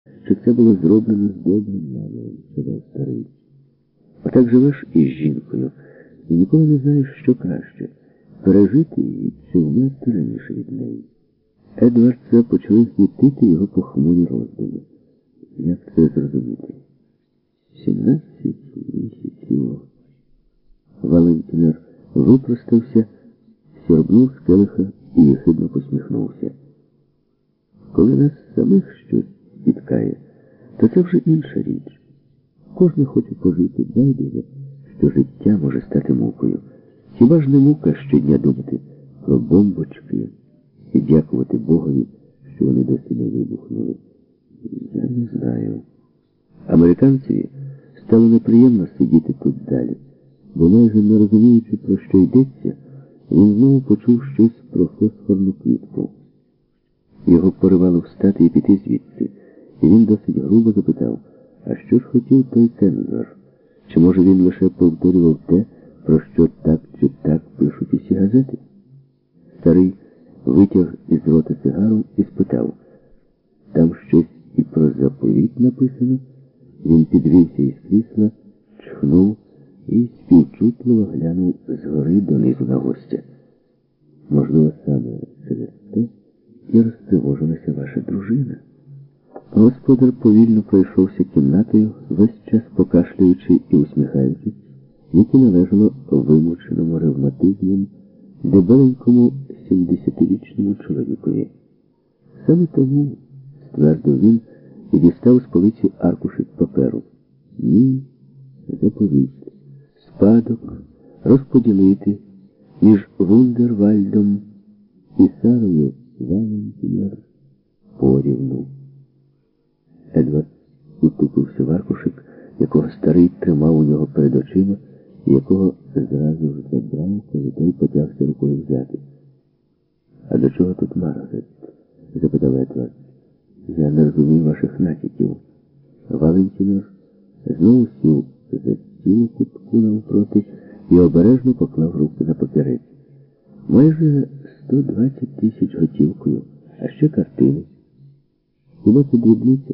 Чи це було зроблено з добрим наміром, сказав старий. Отак живеш із жінкою і ніколи не знаєш, що краще – пережити її чи вмерти раніше від неї. Едвардса почали хвітити його похмурі роздуми. Як це зрозуміти? 17 місяців. Валентинер випростався, сьорбнув з келиха і єхидно посміхнувся. Коли нас самих щось спіткає, то це вже інша річ. Кожен хоче пожити, байдуже, що життя може стати мукою. Хіба ж не мука щодня думати про бомбочки і дякувати Богові, що вони досі не вибухнули? Я не знаю. Американцеві стало неприємно сидіти тут далі, бо майже не розуміючи, про що йдеться, він знову почув щось про фосфорну квітку. Його поривало встати і піти звідси, і він досить грубо запитав, а що ж хотів той цензор? Чи може він лише повторював те, про що так чи так пишуть усі газети? Старий витяг із рота сигару і спитав, там щось і про заповіт написано? Він підвівся із крісла, чхнув і співчутливо глянув згори донизу на гостя. Можливо, саме через те і розтривожилася ваша дружина. Господар повільно пройшовся кімнатою, весь час покашлюючи і усміхаючись, яке належало вимученому ревматизмом дебеленькому 70-річному чоловікові. Саме тому, ствердив він і дістав з полиці аркушик паперу. Мій заповіт, спадок розподілити між Вундервальдом і Сарою Валентинер порівну. Едвард утупився в аркушик, якого старий тримав у нього перед очима, і якого зразу ж забрав, коли той потягся рукою взяти. «А до чого тут Маргарет?» – запитав Едвард. «Я не розумію ваших натяків». Валентинер знову сів за стіл у кутку навпроти і обережно поклав руки на папірець. «Майже 120 тисяч готівкою, а ще картини. Хіба це дрібниця?»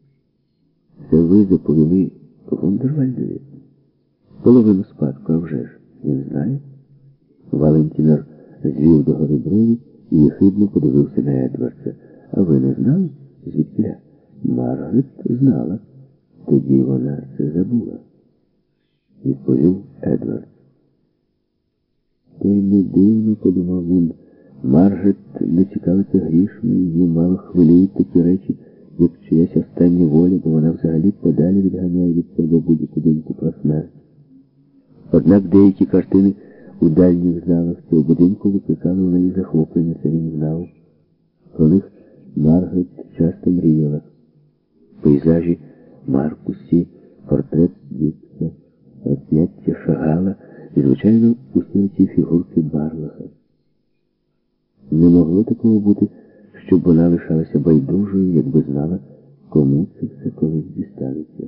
«Це ви заповіли Вундервальдові?» «Половину спадку, а вже ж. Він знає?» Валентинер звів догори брові і єхидно подивився на Едвардса. «А ви не знали? Звідкіля?» «Маргарет знала. Тоді вона це забула», – відповів Едвард. «То й не дивно, – подумав він, – Маргарет не цікавиться грішми, її мало хвилюють такі речі, як чиясь остання воля, бо вона взагалі подалі відганяє від себе будь-яку думку про смерть. Однак деякі картини у дальніх залах цього будинку викликали у неї захоплення, це він знав. Про них Маргарет часто мріяла. Пейзажі Маркусі, портрет Дікса, розп'яття Шагала і, звичайно, усі ці фігурки Барлаха. Не могло такого бути, щоб вона лишалася байдужою, якби знала, кому це все колись дістанеться.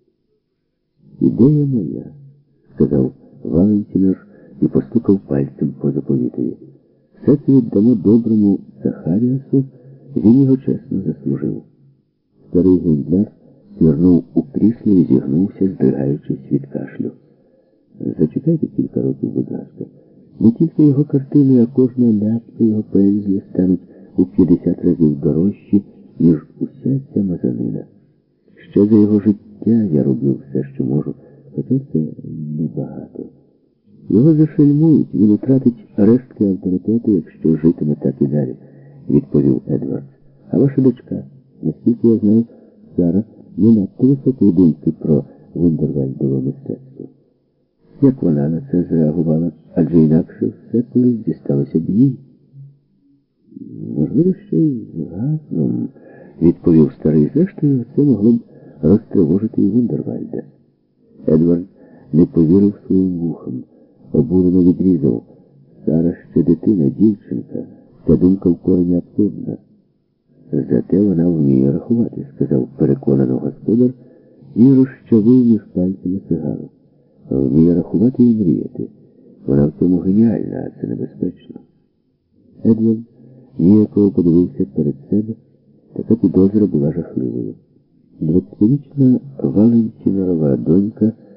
«Ідея моя», – сказав Валентинер і постукав пальцем по заповітові. «Все це віддамо доброму Захаріасу, він його чесно заслужив». Старий гендляр звернув у крісло і зігнувся, здригаючись від кашлю. «Зачекайте кілька років, будь ласка. Не тільки його картини, а кожна ляпка його пензля стануть у 50 разів дорожчі, ніж уся ця мазанина. Ще за його життя я роблю все, що можу, хоча це небагато. Його зашельмують, він втратить рештки авторитету, якщо житиме так і далі», – відповів Едвард. «А ваша дочка, наскільки я знаю, Сара не надто високої думки про Вундервальдове мистецтво. Як вона на це зреагувала, адже інакше все колись дісталося б їй?» «Можливо, що й з газом», – відповів старий. «Зрештою, це могло б розтривожити і Вундервальда». Едвард не повірив своїм вухам, обурено відрізав. «Сара ще дитина, дівчинка, ця думка в корені абсурдна». «Зате вона вміє рахувати», – сказав переконано господар і розчавив між пальцями сигару. «Вміє рахувати і мріяти. Вона в цьому геніальна, а це небезпечно». Едвард ніяково подивився перед себе, така підозра була жахливою. 20-річна Валентинова донька